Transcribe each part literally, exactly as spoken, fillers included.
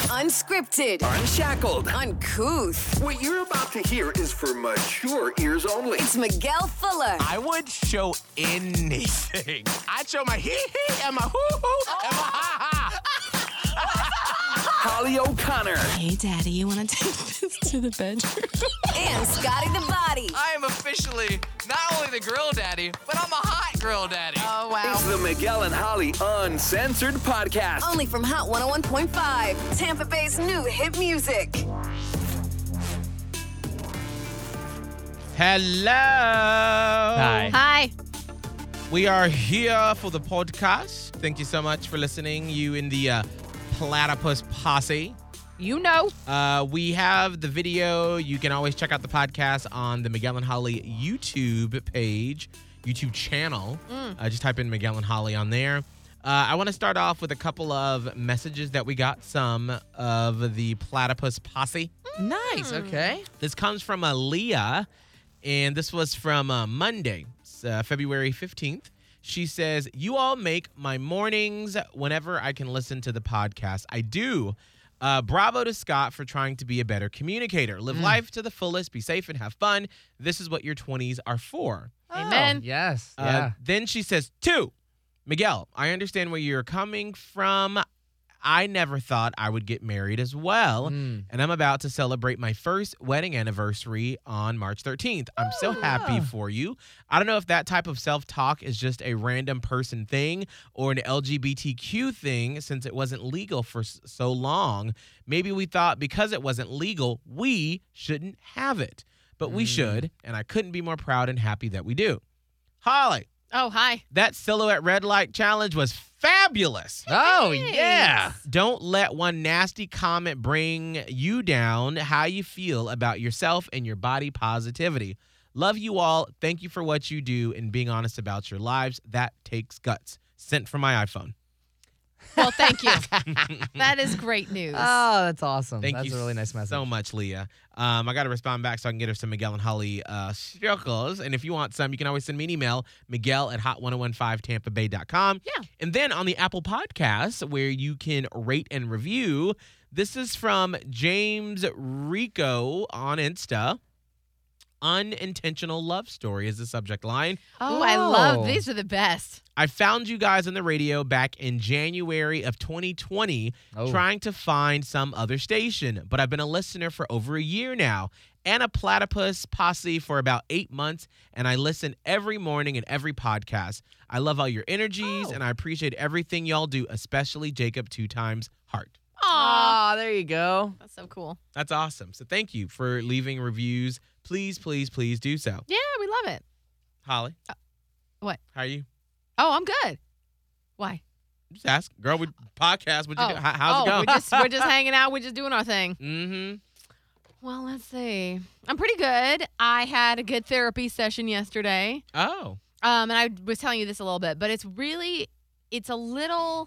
Unscripted. Unshackled. Uncouth. What you're about to hear is for mature ears only. It's Miguel Fuller. I would show anything. I'd show my hee-hee and my hoo-hoo and my ha-ha. Holly O'Connor. Hey, Daddy, you want to take this to the bedroom? And Scotty the Body. I am officially not only the grill daddy, but I'm a hot grill daddy. Oh, wow. It's the Miguel and Holly Uncensored Podcast. Only from Hot one oh one point five. Tampa Bay's new hit music. Hello. Hi. Hi. We are here for the podcast. Thank you so much for listening. You in the uh, Platypus Posse. You know. Uh, we have the video. You can always check out the podcast on the Miguel and Holly YouTube page, YouTube channel. Mm. Uh, just type in Miguel and Holly on there. Uh, I want to start off with a couple of messages that we got, some of the Platypus Posse. Nice. Okay. This comes from uh, Leah, and this was from uh, Monday, uh, February fifteenth. She says, you all make my mornings whenever I can listen to the podcast. I do. Uh, bravo to Scott for trying to be a better communicator. Live Mm. life to the fullest, be safe, and have fun. This is what your twenties are for. Amen. Oh, yes. Uh, yeah. Then she says, two, Miguel, I understand where you're coming from. I never thought I would get married as well. Mm. And I'm about to celebrate my first wedding anniversary on March thirteenth. I'm so happy yeah. for you. I don't know if that type of self-talk is just a random person thing or an L G B T Q thing since it wasn't legal for s- so long. Maybe we thought because it wasn't legal, we shouldn't have it. But we Mm. should, and I couldn't be more proud and happy that we do. Holly, Oh, hi. that silhouette red light challenge was fabulous. Oh, yeah. Don't let one nasty comment bring you down how you feel about yourself and your body positivity. Love you all. Thank you for what you do and being honest about your lives. That takes guts. Sent from my iPhone. Well, thank you. That is great news. Oh, that's awesome. Thank that's you a really nice message. so much, Leah. Um, I got to respond back so I can get her some Miguel and Holly uh, circles. And if you want some, you can always send me an email, Miguel at hot ten fifteen tampa bay dot com. Yeah. And then on the Apple Podcasts, where you can rate and review, this is from James Rico on Insta. Unintentional love story is the subject line. Oh, I love these are the best. I found you guys on the radio back in January of twenty twenty Oh. trying to find some other station, but I've been a listener for over a year now and a Platypus Posse for about eight months, and I listen every morning and every podcast. I love all your energies, Oh. and I appreciate everything y'all do, especially Jacob two times heart. Aw. Oh, there you go. That's so cool. That's awesome. So thank you for leaving reviews. Please, please, please do so. Yeah, we love it. Holly. Uh, what? How are you? Oh, I'm good. Why? Just ask. Girl, we podcast. What you oh, do? How, how's oh, it going? We're just, we're just hanging out. We're just doing our thing. mm-hmm. Well, let's see. I'm pretty good. I had a good therapy session yesterday. Oh. Um, and I was telling you this a little bit, but it's really, it's a little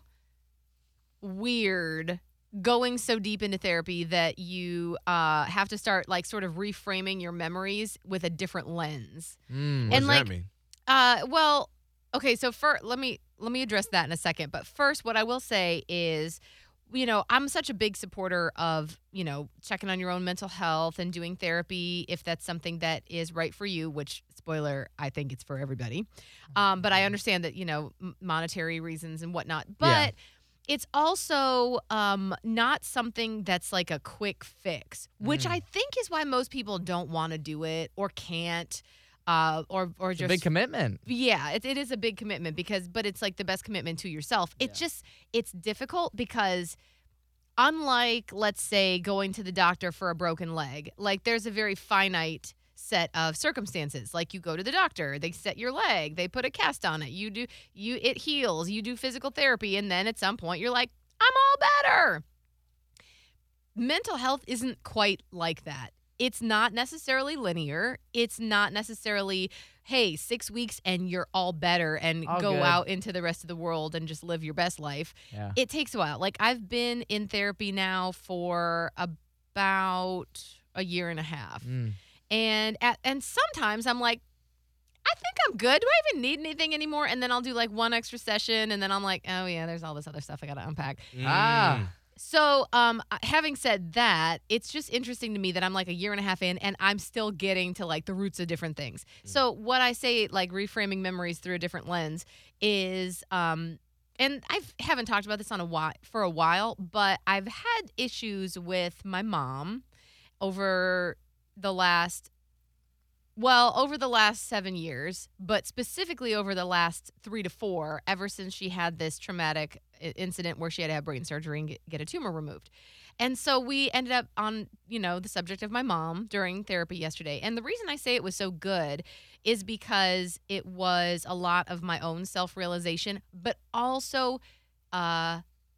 weird going so deep into therapy that you uh, have to start like sort of reframing your memories with a different lens. Mm. What And, does like, that mean? Uh, well, okay. So for let me let me address that in a second. But first, what I will say is, you know, I'm such a big supporter of, you know, checking on your own mental health and doing therapy if that's something that is right for you. Which, spoiler, I think it's for everybody. Um, but I understand that, you know, m- monetary reasons and whatnot. But Yeah. it's also um, not something that's like a quick fix, which Mm. I think is why most people don't want to do it or can't. Uh, or or It's a just big commitment. yeah, it, it is a big commitment because, but it's like the best commitment to yourself. It just, it's difficult because unlike, let's say, going to the doctor for a broken leg, like there's a very finite set of circumstances. Like you go to the doctor, they set your leg, they put a cast on it, you do, you, it heals, you do physical therapy. And then at some point you're like, I'm all better. Mental health isn't quite like that. It's not necessarily linear. It's not necessarily, hey, six weeks and you're all better and All go good. out into the rest of the world and just live your best life. Yeah. It takes a while. Like I've been in therapy now for about a year and a half. Mm. And at, and sometimes I'm like, I think I'm good. Do I even need anything anymore? And then I'll do like one extra session and then I'm like, oh yeah, there's all this other stuff I got to unpack. Ah. So, um, having said that, it's just interesting to me that I'm like a year and a half in and I'm still getting to like the roots of different things. Mm. So, what I say, like reframing memories through a different lens, is, um, and I haven't talked about this on a while, for a while, but I've had issues with my mom over the last, well, over the last seven years, but specifically over the last three to four, ever since she had this traumatic incident where she had to have brain surgery and get, get a tumor removed. And so we ended up on, you know, the subject of my mom during therapy yesterday. And the reason I say it was so good is because it was a lot of my own self-realization, but also uh,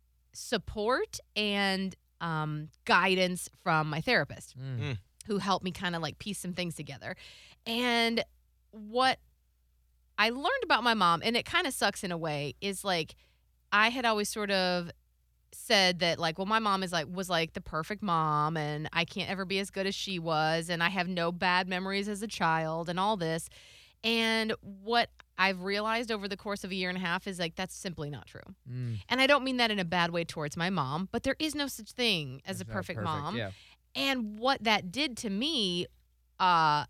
support and um, guidance from my therapist, Mm. who helped me kind of like piece some things together. And what I learned about my mom, and it kind of sucks in a way, is like I had always sort of said that like, well, my mom is like was like the perfect mom and I can't ever be as good as she was and I have no bad memories as a child and all this. And what I've realized over the course of a year and a half is like that's simply not true. Mm. And I don't mean that in a bad way towards my mom, but there is no such thing as It's a not perfect, perfect, mom. yeah. And what that did to me uh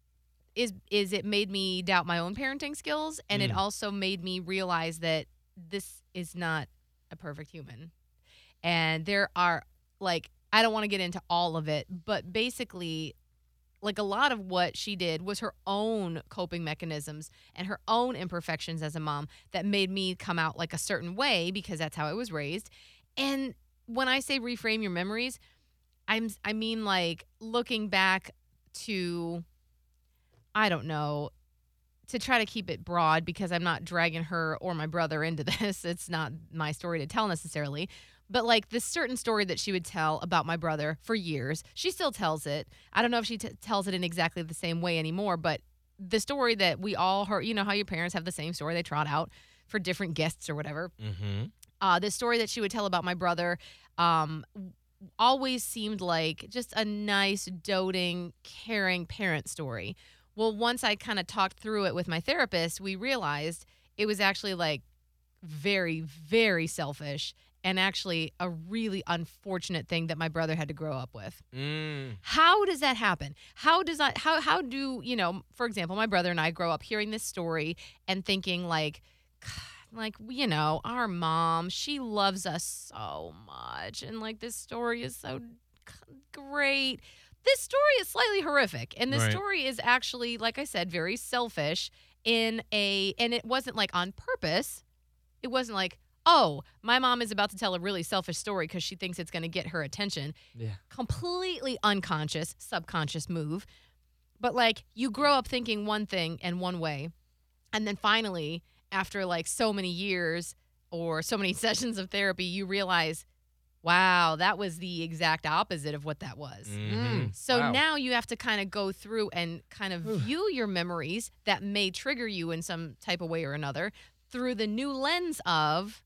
is is it made me doubt my own parenting skills, and it Mm. also made me realize that this is not a perfect human. And there are, like, I don't want to get into all of it, but basically, like, a lot of what she did was her own coping mechanisms and her own imperfections as a mom that made me come out like a certain way because that's how I was raised. And when I say reframe your memories, I'm I mean like looking back to, I don't know, to try to keep it broad because I'm not dragging her or my brother into this. It's not my story to tell necessarily. But like this certain story that she would tell about my brother for years, she still tells it. I don't know if she t- tells it in exactly the same way anymore, but the story that we all heard, you know how your parents have the same story they trot out for different guests or whatever. Mm-hmm. Uh, the story that she would tell about my brother um, always seemed like just a nice, doting, caring parent story. Well, once I kind of talked through it with my therapist, we realized it was actually like very, very selfish and actually a really unfortunate thing that my brother had to grow up with. Mm. How does that happen? How does that, how, how do, you know, for example, my brother and I grow up hearing this story and thinking like, like, you know, our mom, she loves us so much. And like, this story is so great. This story is slightly horrific. And this Right. story is actually, like I said, very selfish in a, and it wasn't like on purpose. It wasn't like, oh, my mom is about to tell a really selfish story because she thinks it's going to get her attention. Yeah. Completely unconscious, subconscious move. But like, you grow up thinking one thing and one way. And then finally, after like so many years or so many sessions of therapy, you realize, wow, that was the exact opposite of what that was. Mm-hmm. So Wow. now you have to kind of go through and kind of view your memories that may trigger you in some type of way or another through the new lens of,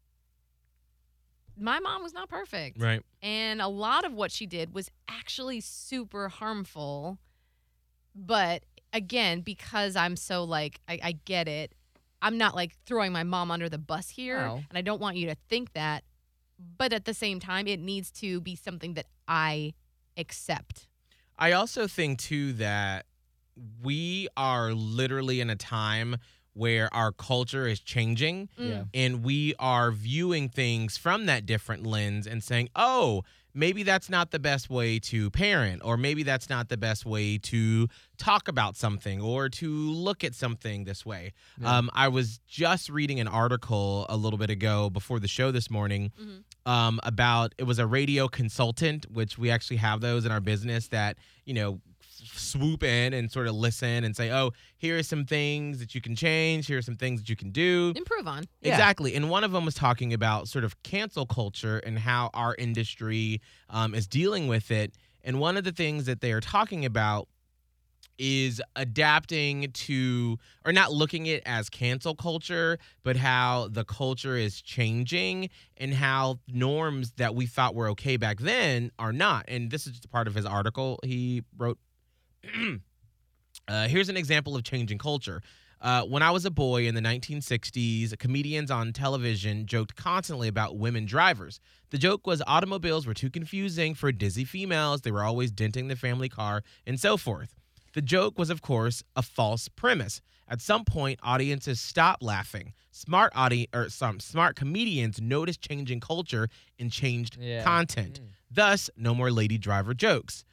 my mom was not perfect. Right. And a lot of what she did was actually super harmful. But again, because I'm so like, I, I get it, I'm not like throwing my mom under the bus here. No. And I don't want you to think that. But at the same time, it needs to be something that I accept. I also think, too, that we are literally in a time where our culture is changing Yeah. and we are viewing things from that different lens and saying, oh, maybe that's not the best way to parent, or maybe that's not the best way to talk about something or to look at something this way. Yeah. Um, I was just reading an article a little bit ago before the show this morning um, about, it was a radio consultant, which we actually have those in our business that, you know, swoop in and sort of listen and say, oh, here are some things that you can change. Here are some things that you can do. Improve on. Yeah. Exactly. And one of them was talking about sort of cancel culture and how our industry um, is dealing with it. And one of the things that they are talking about is adapting to, or not looking at it as cancel culture, but how the culture is changing and how norms that we thought were okay back then are not. And this is just part of his article he wrote. Uh, here's an example of changing culture. Uh, when I was a boy in the nineteen sixties, comedians on television joked constantly about women drivers. The joke was automobiles were too confusing for dizzy females. They were always denting the family car and so forth. The joke was, of course, a false premise. At some point, audiences stopped laughing. Smart audi- or some smart comedians noticed changing culture and changed Yeah. content. Thus, no more lady driver jokes.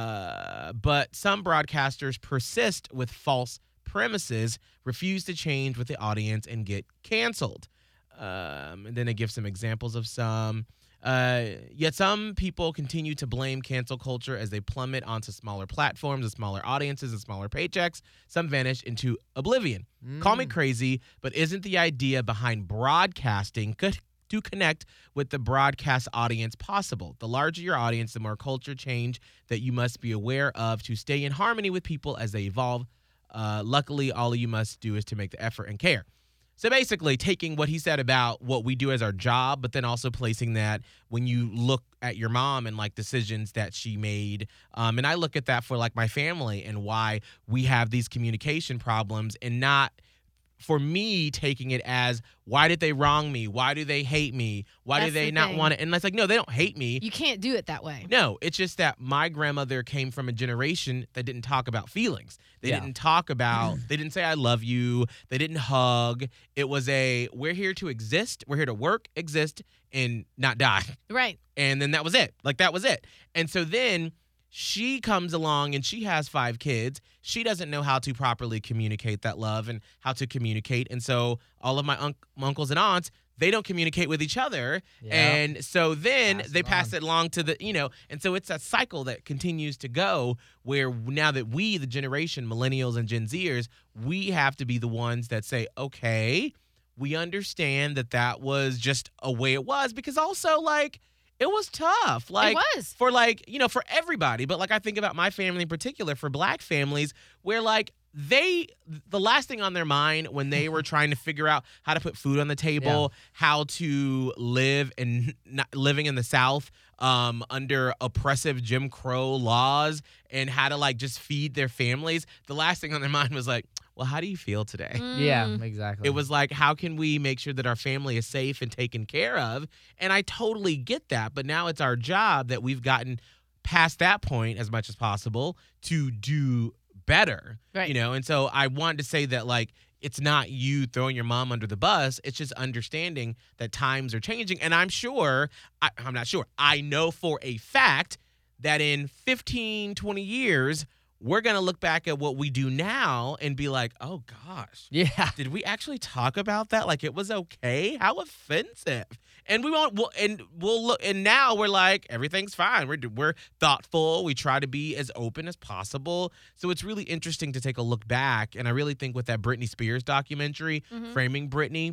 Uh, but some broadcasters persist with false premises, refuse to change with the audience, and get canceled. Um, and then they give some examples of some. Uh, yet some people continue to blame cancel culture as they plummet onto smaller platforms and smaller audiences and smaller paychecks. Some vanish into oblivion. Call me crazy, but isn't the idea behind broadcasting could to connect with the broadcast audience possible? The larger your audience, the more culture change that you must be aware of to stay in harmony with people as they evolve. Uh, luckily, all you must do is to make the effort and care. So basically taking what he said about what we do as our job, but then also placing that when you look at your mom and like decisions that she made. Um, and I look at that for like my family and why we have these communication problems, and not for me taking it as, why did they wrong me? Why do they hate me? Why That's do they the not thing. want it? And it's like, no, they don't hate me. You can't do it that way. No, it's just that my grandmother came from a generation that didn't talk about feelings. They Yeah. didn't talk about, they didn't say, I love you. They didn't hug. It was a, we're here to exist. We're here to work, exist, and not die. Right. And then that was it. Like, that was it. And so then she comes along and she has five kids. She doesn't know how to properly communicate that love and how to communicate. And so all of my unc uncles and aunts, they don't communicate with each other. Yeah. And so then Pass they it pass on. it along to the, you know, and so it's a cycle that continues to go where now that we, the generation, millennials and Gen Zers, we have to be the ones that say, okay, we understand that that was just a way it was, because also like, it was tough. Like, was. for like, you know, for everybody. But like, I think about my family in particular, for black families, where like they, the last thing on their mind when they were trying to figure out how to put food on the table, how to live and not living in the South um, under oppressive Jim Crow laws, and how to like just feed their families. The last thing on their mind was like, well, how do you feel today? Yeah, Mm. exactly. It was like, how can we make sure that our family is safe and taken care of? And I totally get that. But now it's our job that we've gotten past that point as much as possible to do better. Right. You know, and so I wanted to say that, like, it's not you throwing your mom under the bus. It's just understanding that times are changing. And I'm sure, I, I'm not sure, I know for a fact that in fifteen, twenty years, we're going to look back at what we do now and be like, oh, gosh. Yeah. Did we actually talk about that? Like, it was okay? How offensive. And we won't, we'll, and we'll look, and now we're like, everything's fine. We're, we're thoughtful. We try to be as open as possible. So it's really interesting to take a look back. And I really think with that Britney Spears documentary, Framing Britney,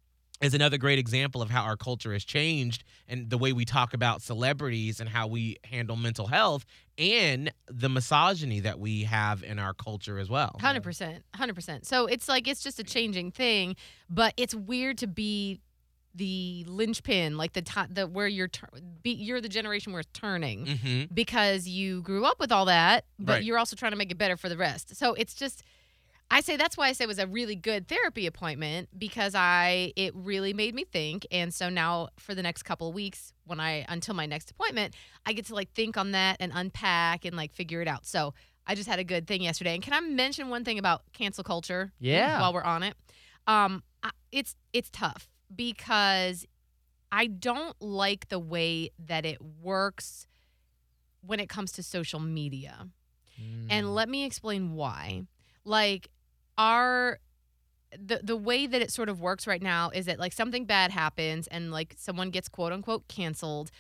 is another great example of how our culture has changed and the way we talk about celebrities and how we handle mental health and the misogyny that we have in our culture as well. one hundred percent. one hundred percent. So it's like, it's just a changing thing, but it's weird to be the linchpin, like the time, the where you're tur- be, you're the generation where it's turning Mm-hmm. because you grew up with all that, but Right. you're also trying to make it better for the rest. So it's just, I say that's why I say it was a really good therapy appointment, because I it really made me think. And so now for the next couple of weeks, when I until my next appointment, I get to like think on that and unpack and like figure it out. So I just had a good thing yesterday. And can I mention one thing about cancel culture? Yeah. While we're on it, um, I, it's it's tough because I don't like the way that it works when it comes to social media. Mm. And let me explain why. Like, our the the way that it sort of works right now is that like something bad happens and like someone gets quote unquote canceled,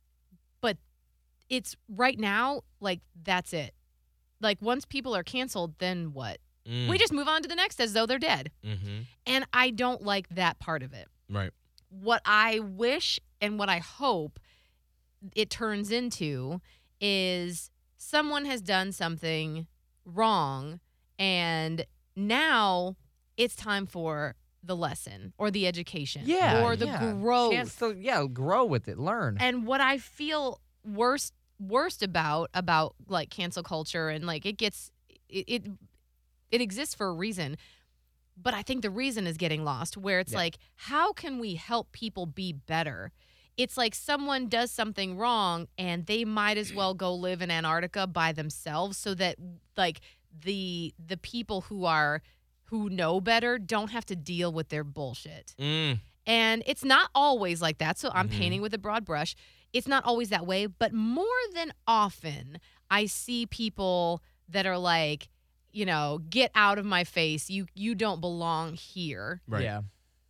but it's right now like that's it. Like once people are canceled, then what? Mm. We just move on to the next as though they're dead. Mm-hmm. And I don't like that part of it. Right. What I wish and what I hope it turns into is someone has done something wrong, and now it's time for the lesson or the education Yeah. or the yeah. growth. Chance to, yeah, grow with it, learn. And what I feel worst worst about about like cancel culture, and like it gets it it, it exists for a reason. but I think the reason is getting lost, where it's Yeah. like, how can we help people be better? It's like someone does something wrong and they might as well go live in Antarctica by themselves so that like the the people who are who know better don't have to deal with their bullshit. Mm. And it's not always like that. So I'm Mhm. painting with a broad brush. It's not always that way, but more than often I see people that are like, you know, get out of my face. You you don't belong here. Right. Yeah.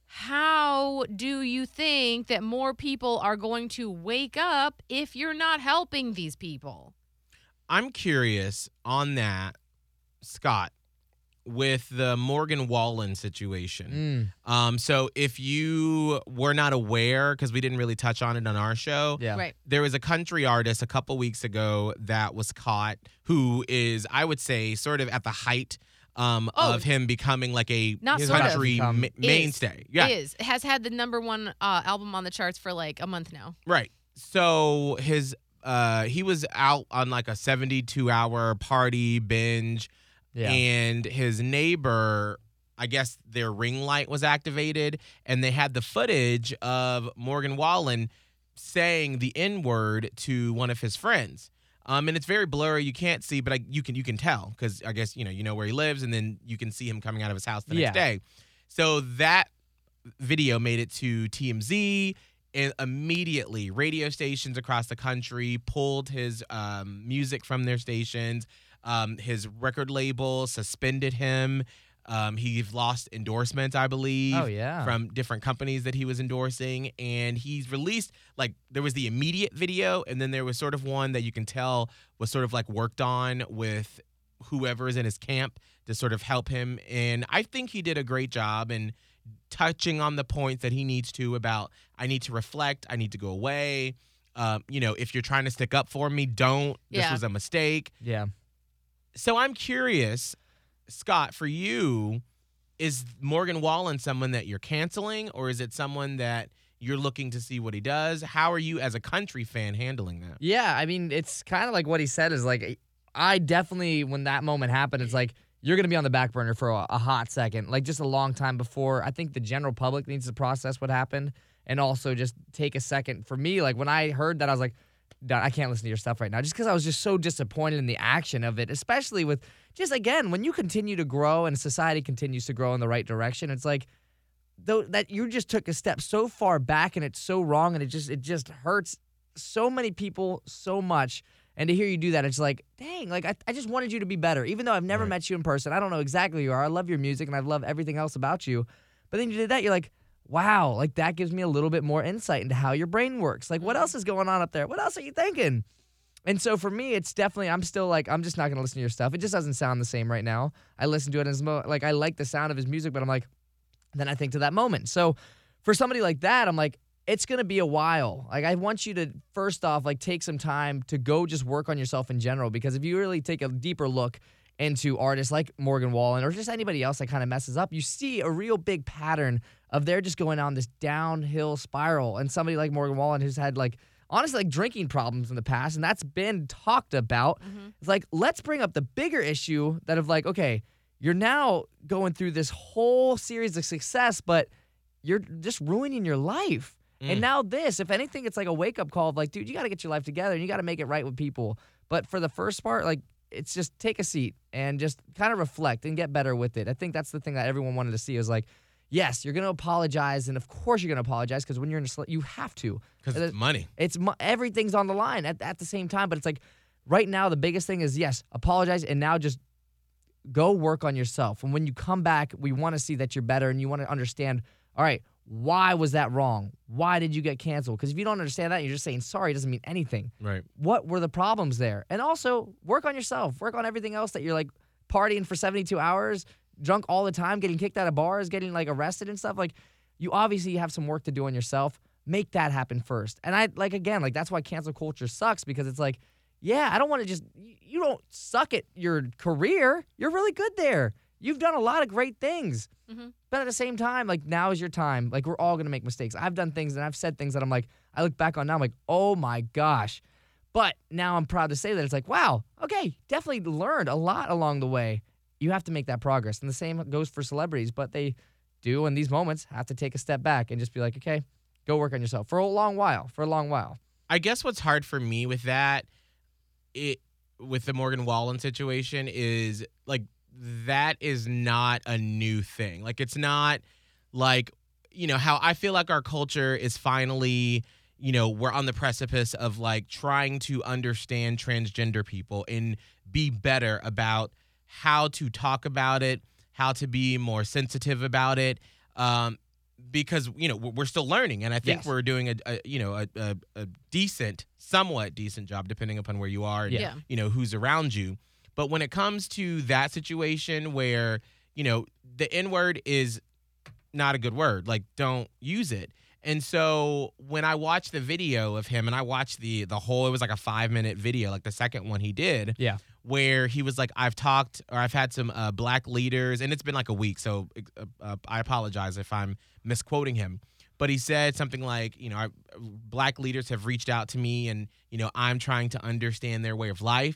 How do you think that more people are going to wake up if you're not helping these people? I'm curious on that, Scott, with the Morgan Wallen situation. Mm. Um, so if you were not aware, because we didn't really touch on it on our show, Yeah. Right. there was a country artist a couple weeks ago that was caught who is, I would say, sort of at the height um, Oh. of him becoming like a Not sort of. country Become- ma- mainstay. Yeah, Is has had the number one uh, album on the charts for like a month now. right. So his uh, he was out on like a seventy-two hour party binge, Yeah. and his neighbor, I guess their ring light was activated, and they had the footage of Morgan Wallen saying the N word to one of his friends. Um, and it's very blurry. You can't see, but I, you can you can tell because I guess you know you know where he lives, and then you can see him coming out of his house the Yeah. next day. So that video made it to T M Z, and immediately radio stations across the country pulled his um, music from their stations. Um, his record label suspended him. Um, he lost endorsements, I believe, Oh, yeah. from different companies that he was endorsing. And he's released, like, there was the immediate video, and then there was sort of one that you can tell was sort of like worked on with whoever is in his camp to sort of help him. And I think he did a great job in touching on the points that he needs to about, I need to reflect, I need to go away. Um, you know, if you're trying to stick up for me, don't. This Yeah. was a mistake. Yeah. So I'm curious, Scott, for you, is Morgan Wallen someone that you're canceling, or is it someone that you're looking to see what he does? How are you as a country fan handling that? Yeah, I mean, it's kind of like what he said is like, I definitely, when that moment happened, it's like, you're going to be on the back burner for a, a hot second, like just a long time before. I think the general public needs to process what happened and also just take a second. For me, like when I heard that, I was like, "Dad, I can't listen to your stuff right now," just because I was just so disappointed in the action of it, especially with just, again, when you continue to grow and society continues to grow in the right direction, it's like, though that you just took a step so far back and it's so wrong and it just it just hurts so many people so much. And to hear you do that, it's like, dang, like I, I just wanted you to be better. Even though I've never Right. met you in person, I don't know exactly who you are. I love your music and I love everything else about you. But then you did that, you're like, wow, like that gives me a little bit more insight into how your brain works. Like what else is going on up there? What else are you thinking? And so for me, it's definitely, I'm still like, I'm just not going to listen to your stuff. It just doesn't sound the same right now. I listen to it as mo- like I like the sound of his music, but I'm like, then I think to that moment. So for somebody like that, I'm like, it's going to be a while. Like I want you to first off, like take some time to go just work on yourself in general, because if you really take a deeper look into artists like Morgan Wallen or just anybody else that kind of messes up, you see a real big pattern of they're just going on this downhill spiral. And somebody like Morgan Wallen who's had like, honestly, like drinking problems in the past, and that's been talked about. Mm-hmm. It's like, let's bring up the bigger issue that of like, okay, you're now going through this whole series of success, but you're just ruining your life. And Mm. now this, if anything, it's like a wake-up call of like, dude, you got to get your life together and you got to make it right with people. But for the first part, like, it's just take a seat and just kind of reflect and get better with it. I think that's the thing that everyone wanted to see is like, yes, you're going to apologize. And of course you're going to apologize because when you're in a sl- you have to. Because it's money. It's mo- everything's on the line at, at the same time. But it's like right now, the biggest thing is, yes, apologize. And now just go work on yourself. And when you come back, we want to see that you're better and you want to understand, all right, why was that wrong? Why did you get canceled? Because if you don't understand that, you're just saying sorry doesn't mean anything. Right. What were the problems there? And also work on yourself. Work on everything else that you're like partying for seventy-two hours, drunk all the time, getting kicked out of bars, getting like arrested and stuff. Like you obviously have some work to do on yourself. Make that happen first. And I like, again, like that's why cancel culture sucks, because it's like, yeah, I don't want to just, you don't suck at your career. You're really good there. You've done a lot of great things. Mm-hmm. But at the same time, like now is your time. Like we're all going to make mistakes. I've done things and I've said things that I'm like, I look back on now, I'm like, oh my gosh. But now I'm proud to say that it's like, wow, okay, definitely learned a lot along the way. you have to make that progress. And the same goes for celebrities, but they do in these moments have to take a step back and just be like, okay, go work on yourself for a long while, for a long while. I guess what's hard for me with that, it with the Morgan Wallen situation is like that is not a new thing. Like it's not like, you know, how I feel like our culture is finally, you know, we're on the precipice of like trying to understand transgender people and be better about how to talk about it, how to be more sensitive about it. Um, because, you know, we're still learning. And I think Yes. we're doing a, a you know, a, a, a decent, somewhat decent job, depending upon where you are and, Yeah. you know, who's around you. But when it comes to that situation where, you know, the N-word is not a good word, like don't use it. And so when I watched the video of him and I watched the the whole, it was like a five minute video, like the second one he did, Yeah. where he was like, I've talked or I've had some uh, black leaders, and it's been like a week, so uh, uh, I apologize if I'm misquoting him. But he said something like, you know, I, black leaders have reached out to me and, you know, I'm trying to understand their way of life.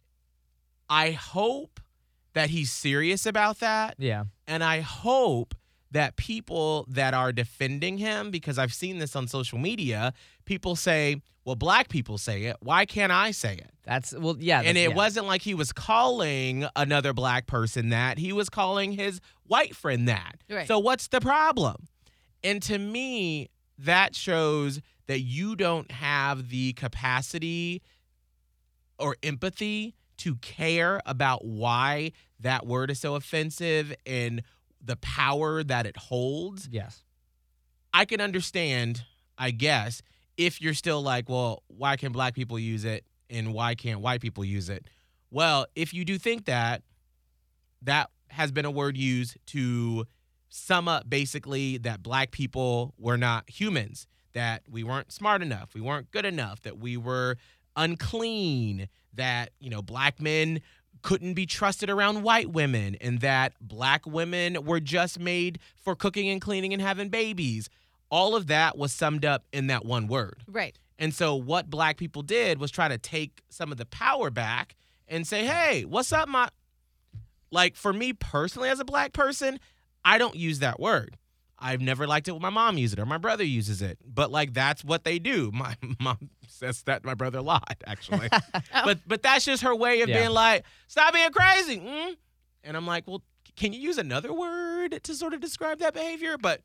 I hope that he's serious about that. Yeah. And I hope that people that are defending him, because I've seen this on social media, people say, well, black people say it. Why can't I say it? That's, well, yeah. And that- it yeah. wasn't like he was calling another black person that. He was calling his white friend that. Right. So what's the problem? And to me, that shows that you don't have the capacity or empathy to care about why that word is so offensive and the power that it holds. Yes. I can understand, I guess, if you're still like, well, why can black people use it and why can't white people use it? Well, if you do think that, that has been a word used to sum up basically that black people were not humans, that we weren't smart enough, we weren't good enough, that we were unclean, that, you know, black men couldn't be trusted around white women, and that black women were just made for cooking and cleaning and having babies. All of that was summed up in that one word. Right. And so what black people did was try to take some of the power back and say, hey, what's up, my... Like, for me personally as a black person, I don't use that word. I've never liked it when my mom uses it or my brother uses it. But, like, that's what they do. My mom says that to my brother a lot, actually. But but that's just her way of Yeah. being like, stop being crazy. Mm? And I'm like, well, can you use another word to sort of describe that behavior? But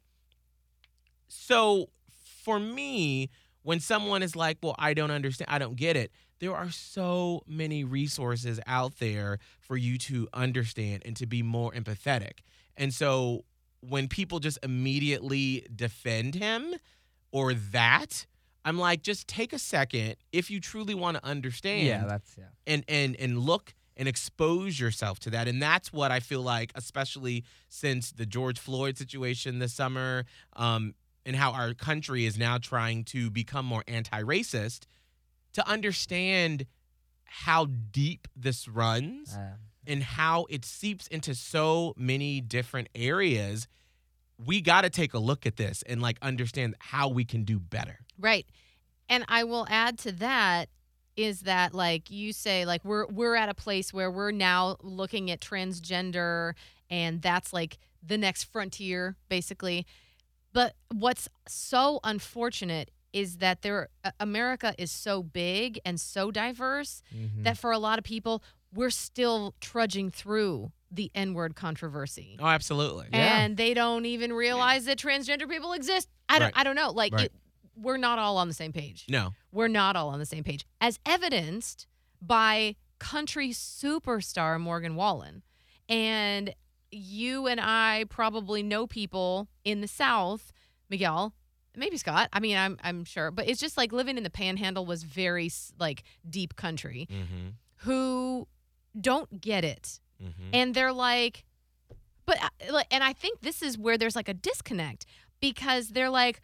so for me, when someone is like, well, I don't understand, I don't get it, there are so many resources out there for you to understand and to be more empathetic. And so when people just immediately defend him or that, I'm like, just take a second if you truly want to understand Yeah, that's, yeah. and and and look and expose yourself to that. And that's what I feel like, especially since the George Floyd situation this summer, um, and how our country is now trying to become more anti-racist, to understand how deep this runs Uh, and how it seeps into so many different areas. We got to take a look at this and like understand how we can do better. Right. And I will add to that is that like you say like we're we're at a place where we're now looking at transgender and that's like the next frontier basically. But what's so unfortunate is that there America is so big and so diverse mhm. that for a lot of people we're still trudging through the N-word controversy. Oh, absolutely. Yeah. And they don't even realize that transgender people exist. I don't Right. I don't know. Like Right. it, we're not all on the same page. No. We're not all on the same page, as evidenced by country superstar Morgan Wallen. And you and I probably know people in the South, Miguel, maybe Scott. I mean, I'm I'm sure, but it's just like living in the Panhandle was very s- like deep country, Mm-hmm. who don't get it, Mm-hmm. and they're like, but uh, like, and I think this is where there's like a disconnect because they're like,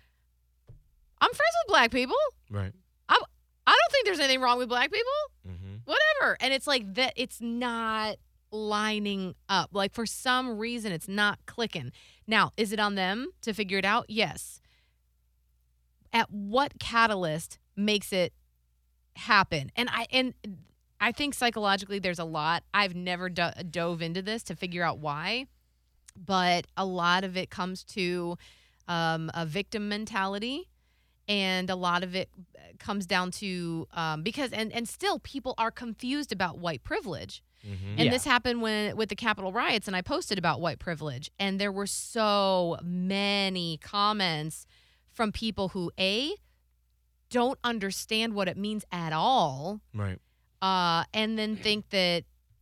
I'm friends with black people. Right. I don't think there's anything wrong with black people. Mm-hmm. Whatever. And it's like that it's not lining up. Like for some reason it's not clicking. Now, is it on them to figure it out? Yes. At what catalyst makes it happen? And I and I think psychologically there's a lot. I've never do- dove into this to figure out why, but a lot of it comes to um, a victim mentality, and a lot of it comes down to um, because and and still people are confused about white privilege. Mm-hmm. And Yeah. this happened when with the Capitol riots, and I posted about white privilege, and there were so many comments from people who a don't understand what it means at all. Right. Uh, and then think that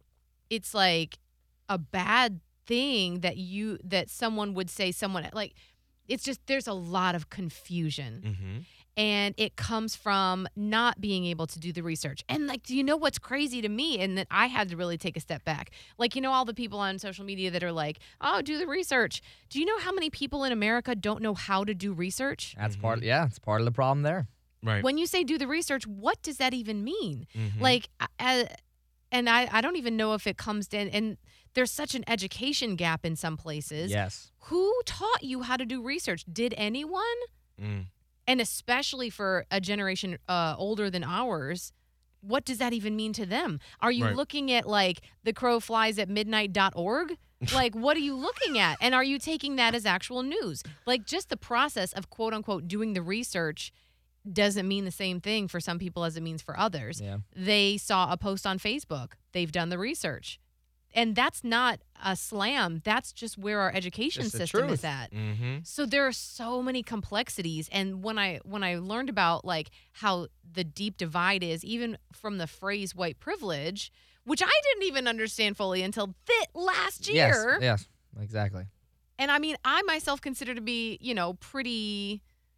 it's like a bad thing that you that someone would say someone like it's just there's a lot of confusion, Mm-hmm. and it comes from not being able to do the research. And like, do you know what's crazy to me? And that I had to really take a step back. Like, you know, all the people on social media that are like, "Oh, do the research." Do you know how many people in America don't know how to do research? That's part. Yeah, it's part of the problem there. Right. When you say do the research, what does that even mean? Mhm. Like, uh, and I, I don't even know if it comes in, and there's such an education gap in some places. Yes. Who taught you how to do research? Did anyone? Mm. And especially for a generation uh, older than ours, what does that even mean to them? Are you Right. looking at like the crow flies at midnight dot org? Like, what are you looking at? And are you taking that as actual news? Like, just the process of quote unquote doing the research doesn't mean the same thing for some people as it means for others. Yeah. They saw a post on Facebook. They've done the research. And that's not a slam. That's just where our education Just the system is truth. at. Mm-hmm. So there are so many complexities, and when I when I learned about like how the deep divide is, even from the phrase white privilege, which I didn't even understand fully until th- last year. Yes. Yes. Exactly. And I mean, I myself consider to be, you know, pretty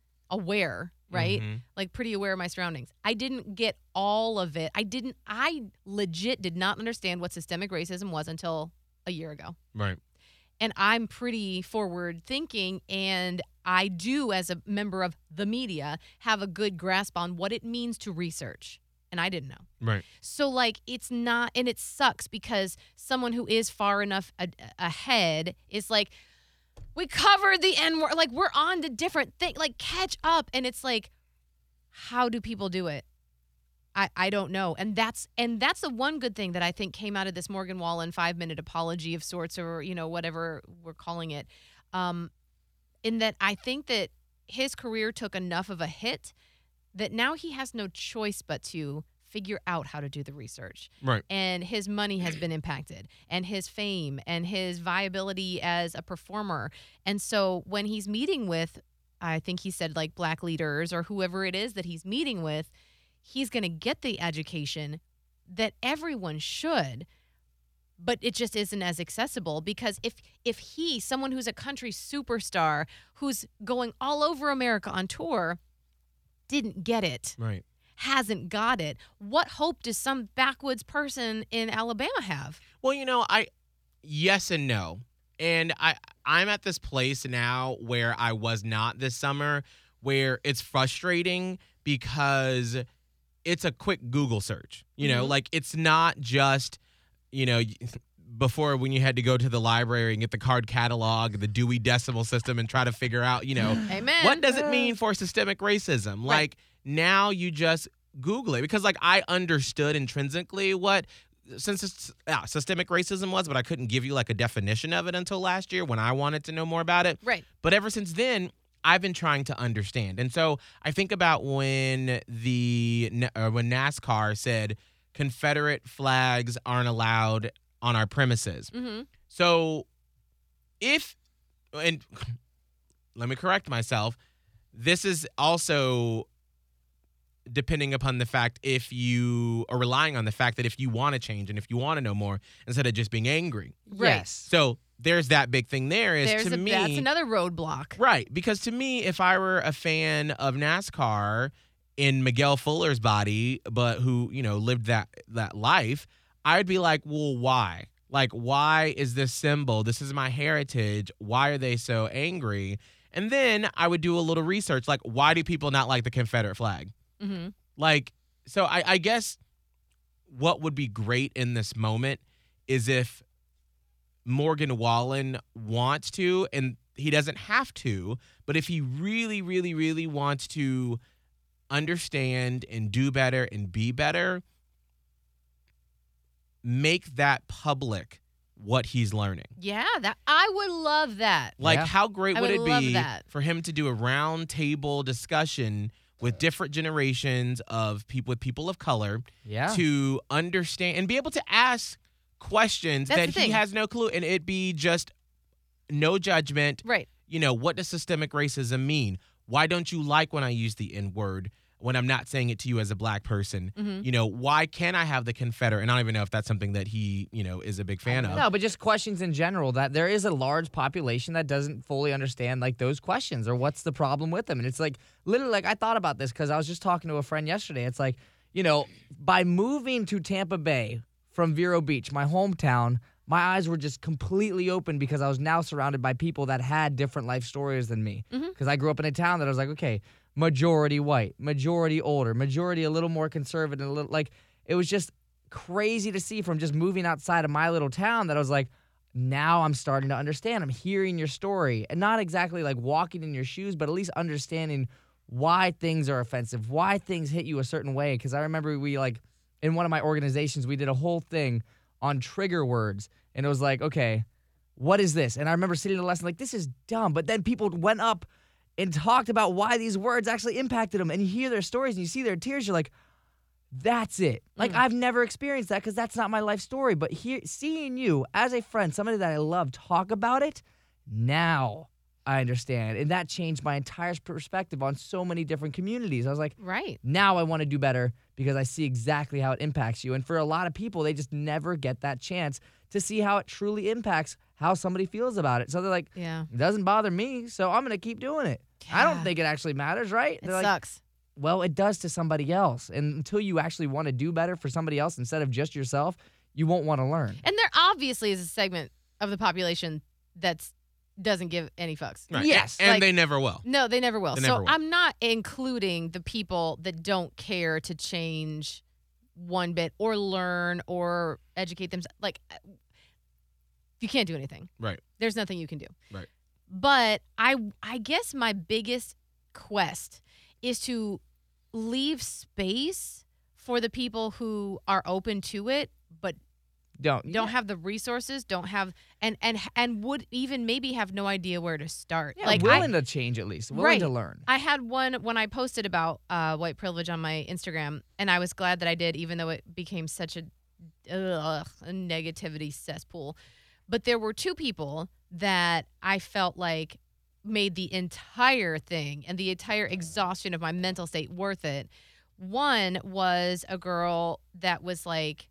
aware, right? Mhm. Like pretty aware of my surroundings. I didn't get all of it. I didn't. I legit did not understand what systemic racism was until a year ago. Right. And I'm pretty forward thinking, and I do, as a member of the media, have a good grasp on what it means to research. And I didn't know. Right. So, like, it's not, and it sucks because someone who is far enough a- ahead is like, we covered the N word. Like, we're on to different things. Like, catch up. And it's like, how do people do it? I, I don't know. And that's and that's the one good thing that I think came out of this Morgan Wallen five-minute apology of sorts, or, you know, whatever we're calling it, um, in that I think that his career took enough of a hit that now he has no choice but to figure out how to do the research. Right. And his money has been impacted, and his fame, and his viability as a performer. And so when he's meeting with, I think he said like black leaders or whoever it is that he's meeting with, he's going to get the education that everyone should, but it just isn't as accessible because if if he, someone who's a country superstar, who's going all over America on tour, didn't get it, Right. hasn't got it, what hope does some backwoods person in Alabama have? Well, you know, I yes and no. And I I'm at this place now where I was not this summer, where it's frustrating because it's a quick Google search. You know, Mhm. like it's not just, you know, before when you had to go to the library and get the card catalog, the Dewey Decimal System, and try to figure out, you know, Amen. what does it mean for systemic racism? Right. Like now you just Google it because like I understood intrinsically what since it's, yeah, systemic racism was, but I couldn't give you like a definition of it until last year when I wanted to know more about it. Right. But ever since then, I've been trying to understand. And so I think about when the uh, when NASCAR said Confederate flags aren't allowed on our premises. Mm-hmm. So if, and let me correct myself, this is also depending upon the fact if you are relying on the fact that if you want to change and if you want to know more instead of just being angry. Right. Yes. So there's that big thing there is There's to a, me. that's another roadblock. Right. Because to me, if I were a fan of NASCAR in Miguel Fuller's body, but who, you know, lived that that life, I'd be like, well, why? Like, why is this symbol? This is my heritage. Why are they so angry? And then I would do a little research, like, why do people not like the Confederate flag? Mm-hmm. Like, so I, I guess what would be great in this moment is if Morgan Wallen wants to, and he doesn't have to, but if he really, really, really wants to understand and do better and be better, make that public what he's learning. Yeah, that I would love that. Like, Yeah. how great I would, would it love be that. for him to do a round table discussion with different generations of people with people of color Yeah. to understand and be able to ask questions That's that the he thing. has no clue, and it be just no judgment. Right. You know, what does systemic racism mean? Why don't you like when I use the N word when I'm not saying it to you as a black person? Mm-hmm. You know, why can't I have the Confederate? And I don't even know if that's something that he, you know, is a big fan of. No, but just questions in general, that there is a large population that doesn't fully understand like those questions or what's the problem with them. And it's like literally like I thought about this because I was just talking to a friend yesterday. It's like, you know, by moving to Tampa Bay from Vero Beach, my hometown, my eyes were just completely open because I was now surrounded by people that had different life stories than me. Because I grew up in a town that I was like, okay, majority white, majority older, majority a little more conservative, a little like it was just crazy to see from just moving outside of my little town that I was like, now I'm starting to understand. I'm hearing your story and not exactly like walking in your shoes, but at least understanding why things are offensive, why things hit you a certain way. Because I remember we like in one of my organizations, we did a whole thing on trigger words, and it was like, okay, what is this? And I remember sitting in the lesson like, this is dumb. But then people went up and talked about why these words actually impacted them, and you hear their stories and you see their tears. You're like, that's it. Like I've never experienced that because that's not my life story. But here, seeing you as a friend, somebody that I love, talk about it, now I understand, and that changed my entire perspective on so many different communities. I was like, Right. now I want to do better because I see exactly how it impacts you. And for a lot of people, they just never get that chance to see how it truly impacts how somebody feels about it. So they're like, Yeah. it doesn't bother me, so I'm going to keep doing it. I don't Yeah. think it actually matters, right? It They're like, sucks. well, it does to somebody else. And until you actually want to do better for somebody else instead of just yourself, you won't want to learn. And there obviously is a segment of the population that's doesn't give any fucks. Right. Yes, And like- they never will. No, they never will. They so never will. I'm not including the people that don't care to change one bit or learn or educate themselves. Like, you can't do anything. Right. There's nothing you can do. Right. But I, I guess my biggest quest is to leave space for the people who are open to it, but Don't. don't have the resources, don't have, and and and would even maybe have no idea where to start. Yeah, like I, willing to change at least, willing Right. to learn. I had one when I posted about uh, white privilege on my Instagram, and I was glad that I did, even though it became such a, ugh, a negativity cesspool. But there were two people that I felt like made the entire thing and the entire exhaustion of my mental state worth it. One was a girl that was like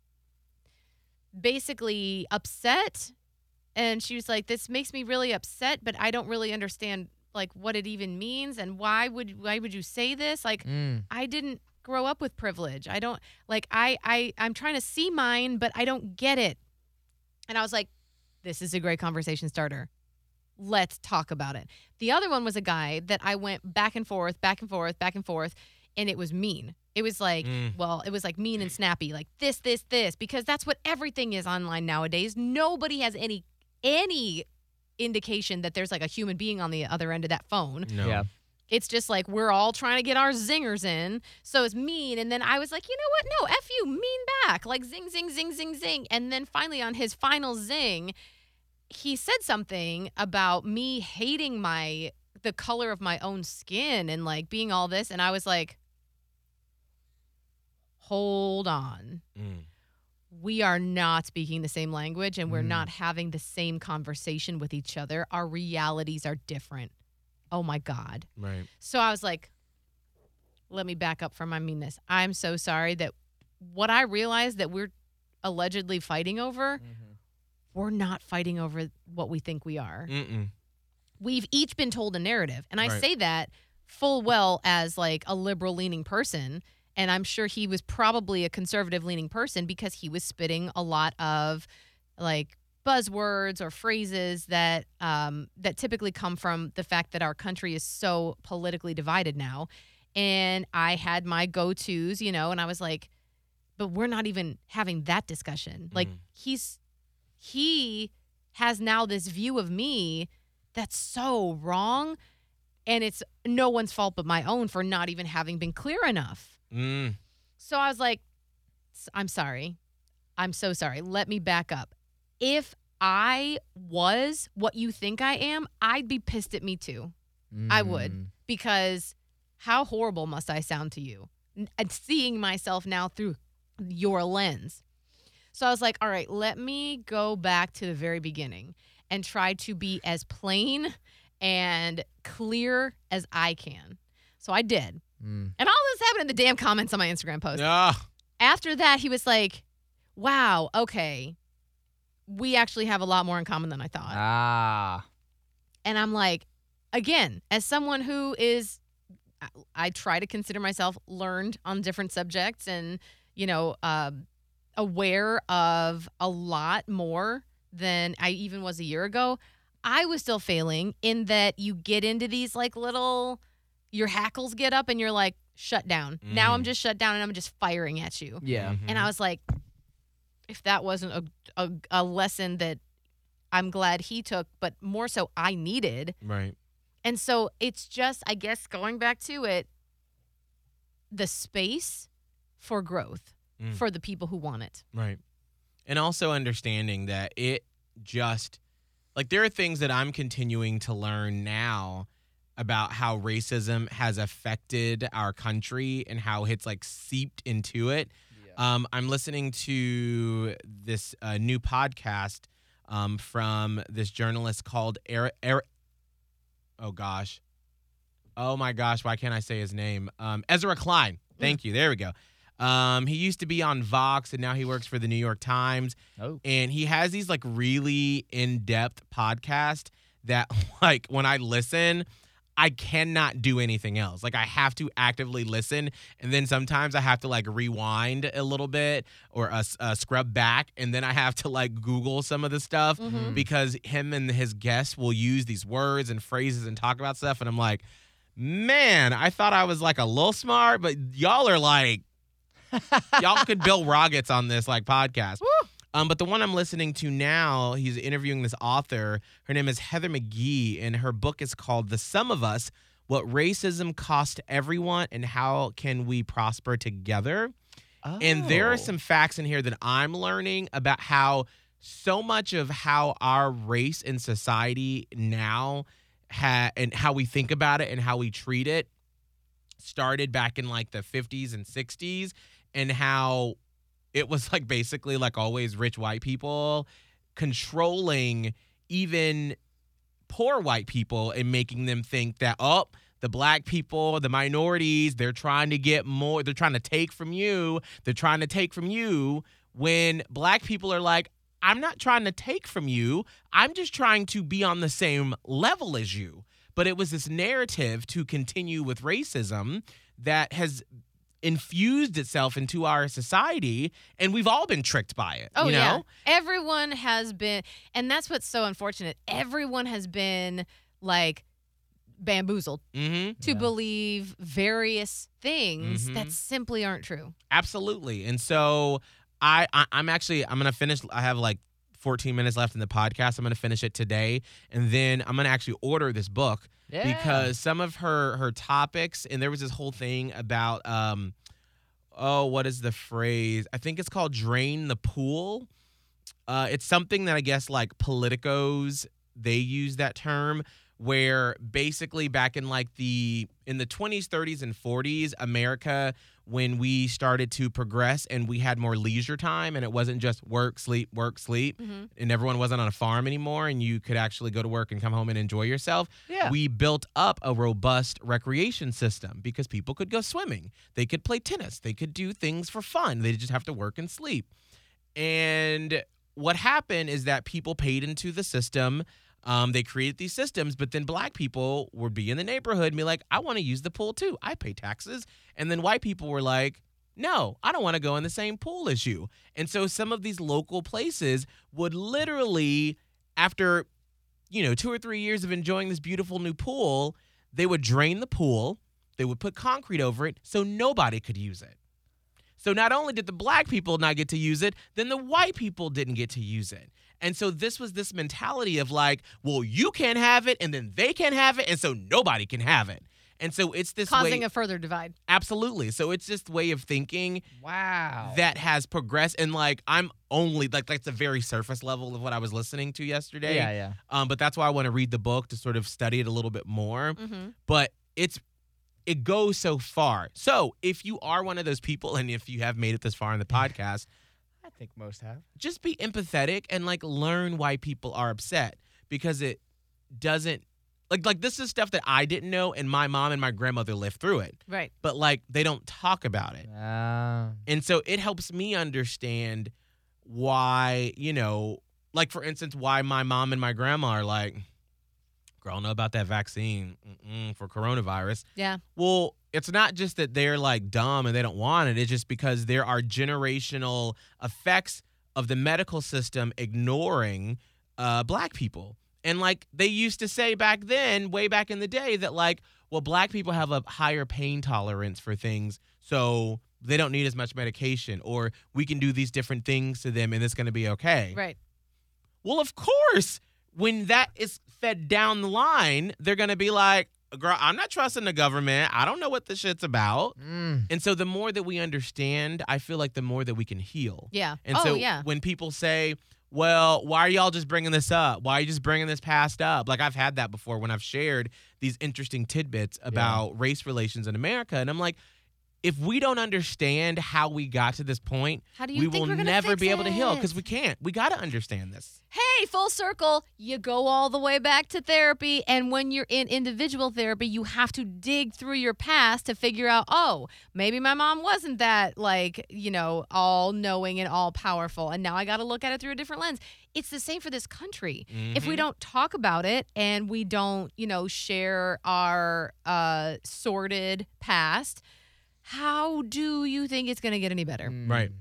basically upset, and she was like, this makes me really upset, but I don't really understand like what it even means, and why would why would you say this? Like, Mm. I didn't grow up with privilege. I don't like I I I'm trying to see mine, but I don't get it. And I was like, this is a great conversation starter. Let's talk about it. The other one was a guy that I went back and forth, back and forth, back and forth, and it was mean. It was like, Mm. well, it was like mean and snappy, like this, this, this, because that's what everything is online nowadays. Nobody has any any indication that there's like a human being on the other end of that phone. No. Yeah. It's just like we're all trying to get our zingers in. So it's mean. And then I was like, you know what? No, F you, mean back. Like zing, zing, zing, zing, zing. And then finally on his final zing, he said something about me hating my the color of my own skin and like being all this. And I was like, hold on. Mm. We are not speaking the same language and we're Mm. not having the same conversation with each other. Our realities are different. Oh my God. Right. So I was like, let me back up from my meanness. I'm so sorry that what I realized that we're allegedly fighting over, Mm-hmm. we're not fighting over what we think we are. Mm-mm. We've each been told a narrative. And I Right. say that full well as like a liberal leaning person. And I'm sure he was probably a conservative leaning person because he was spitting a lot of like buzzwords or phrases that um, that typically come from the fact that our country is so politically divided now. And I had my go-tos, you know, and I was like, but we're not even having that discussion. Like Mhm. he's he has now this view of me that's so wrong, and it's no one's fault but my own for not even having been clear enough. Mm. So I was like, "S- I'm sorry. I'm so sorry. Let me back up. If I was what you think I am, I'd be pissed at me too. I would. Mm. Because how horrible must I sound to you? N- And seeing myself now through your lens. So I was like, all right, let me go back to the very beginning and try to be as plain and clear as I can. So I did. Mm. And all this happened in the damn comments on my Instagram post. Ah, After that, he was like, wow, okay, we actually have a lot more in common than I thought. Ah. And I'm like, again, as someone who is, I, I try to consider myself learned on different subjects and, you know, uh, aware of a lot more than I even was a year ago. I was still failing in that you get into these like little, your hackles get up and you're like, shut down. Now I'm Mm. just shut down and I'm just firing at you. Yeah. And I was like, if that wasn't a, a, a lesson that I'm glad he took, but more so I needed. right. And so it's just, I guess, going back to it, the space for growth Mm. for the people who want it. Right. And also understanding that it just, like, there are things that I'm continuing to learn now about how racism has affected our country and how it's, like, seeped into it. Um, I'm listening to this uh, new podcast um, from this journalist called Eric. Eric oh, gosh. Oh, my gosh. Why can't I say his name? Um, Ezra Klein. Thank you. There we go. Um, he used to be on Vox, and now he works for the New York Times. Oh. And he has these, like, really in-depth podcasts that, like, when I listen, I cannot do anything else. Like, I have to actively listen, and then sometimes I have to, like, rewind a little bit or uh, uh, scrub back, and then I have to, like, Google some of the stuff Mhm. because him and his guests will use these words and phrases and talk about stuff, and I'm like, man, I thought I was, like, a little smart, but y'all are, like, y'all could build rockets on this, like, podcast. Um, but the one I'm listening to now, he's interviewing this author. Her name is Heather McGhee, and her book is called The Sum of Us, What Racism Cost Everyone and How Can We Prosper Together. And there Oh. are some facts in here that I'm learning about how so much of how our race in society now ha- and how we think about it and how we treat it started back in like the fifties and sixties, and how it was like basically like always rich white people controlling even poor white people and making them think that, oh, the black people, the minorities, they're trying to get more, they're trying to take from you, they're trying to take from you, when black people are like, I'm not trying to take from you, I'm just trying to be on the same level as you. But it was this narrative to continue with racism that has infused itself into our society, and we've all been tricked by it. Oh, you know? yeah. Everyone has been, and that's what's so unfortunate. Everyone has been like bamboozled Mm-hmm. to Yeah. believe various things Mhm. that simply aren't true. Absolutely. And so I, I I'm actually I'm gonna finish. I have like fourteen minutes left in the podcast. I'm gonna finish it today, and then I'm gonna actually order this book Yeah. because some of her her topics, and there was this whole thing about um oh what is the phrase? I think it's called drain the pool. Uh, it's something that I guess like politicos, they use that term, where basically back in like the in the twenties, thirties, and forties, America, when we started to progress and we had more leisure time and it wasn't just work, sleep, work, sleep, Mhm. and everyone wasn't on a farm anymore and you could actually go to work and come home and enjoy yourself, Yeah. we built up a robust recreation system because people could go swimming, they could play tennis, they could do things for fun, they just have to work and sleep. And what happened is that people paid into the system. Um, they created these systems, but then black people would be in the neighborhood and be like, I want to use the pool too. I pay taxes. And then white people were like, no, I don't want to go in the same pool as you. And so some of these local places would literally, after, you know, two or three years of enjoying this beautiful new pool, they would drain the pool. They would put concrete over it so nobody could use it. So not only did the black people not get to use it, then the white people didn't get to use it. And so this was this mentality of like, well, you can't have it, and then they can't have it, and so nobody can have it. And so it's this Causing way, a further divide. absolutely. So it's this way of thinking Wow. that has progressed. And like, I'm only like that's a very surface level of what I was listening to yesterday. Yeah, yeah. Um, but that's why I want to read the book to sort of study it a little bit more. Mm-hmm. But it's it goes so far. So if you are one of those people, and if you have made it this far in the podcast, I think most have. just be empathetic and like learn why people are upset, because it doesn't like like this is stuff that I didn't know, and my mom and my grandmother lived through it. Right. But like they don't talk about it. Uh, And so it helps me understand why, you know, like for instance, why my mom and my grandma are like, girl, I don't know about that vaccine mm-mm, for coronavirus. Yeah. Well, it's not just that they're like dumb and they don't want it. It's just because there are generational effects of the medical system ignoring uh, black people. And like they used to say back then, way back in the day, that like, well, black people have a higher pain tolerance for things, so they don't need as much medication, or we can do these different things to them and it's going to be okay. Right. Well, of course, when that is fed down the line, they're going to be like, girl, I'm not trusting the government. I don't know what this shit's about. mm. And so the more that we understand, I feel like the more that we can heal. Yeah. And oh, so yeah. when people say, well, why are y'all just bringing this up? Why are you just bringing this past up? Like I've had that before when I've shared these interesting tidbits about race relations in America. And I'm like, if we don't understand how we got to this point, How do you we think will we're gonna never fix be able to heal, it? because we can't. We got to understand this. Hey, full circle. You go all the way back to therapy. And when you're in individual therapy, you have to dig through your past to figure out, oh, maybe my mom wasn't that, like, you know, all knowing and all powerful. And now I got to look at it through a different lens. It's the same for this country. If we Mhm. don't talk about it and we don't, you know, share our uh, sordid past, how do you think it's going to get any better? Right.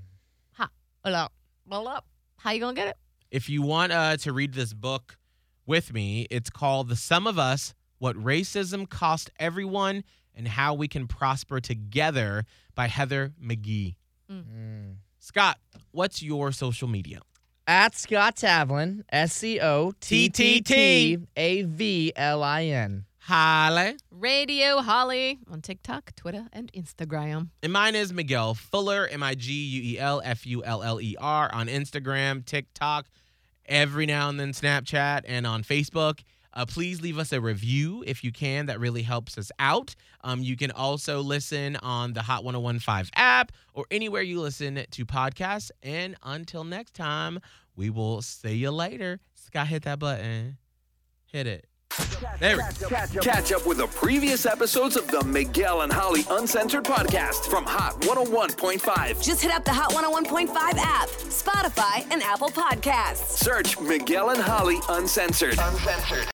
Hello. Hello. How you going to get it? If you want uh, to read this book with me, it's called The Sum of Us, What Racism Cost Everyone and How We Can Prosper Together by Heather McGee. Mm. Scott, what's your social media? At Scott Tavlin, S C O T T T A V L I N. Holly. Radio Holly on TikTok, Twitter, and Instagram. And mine is Miguel Fuller, M I G U E L F U L L E R, on Instagram, TikTok, every now and then Snapchat, and on Facebook. Uh, please leave us a review if you can. That really helps us out. Um, you can also listen on the Hot ten fifteen app or anywhere you listen to podcasts. And until next time, we will see you later. Scott, hit that button. Hit it. There we go. Catch up, catch up with the previous episodes of the Miguel and Holly Uncensored podcast from Hot one oh one point five. Just hit up the Hot one oh one point five app, Spotify, and Apple Podcasts. Search Miguel and Holly Uncensored. Uncensored.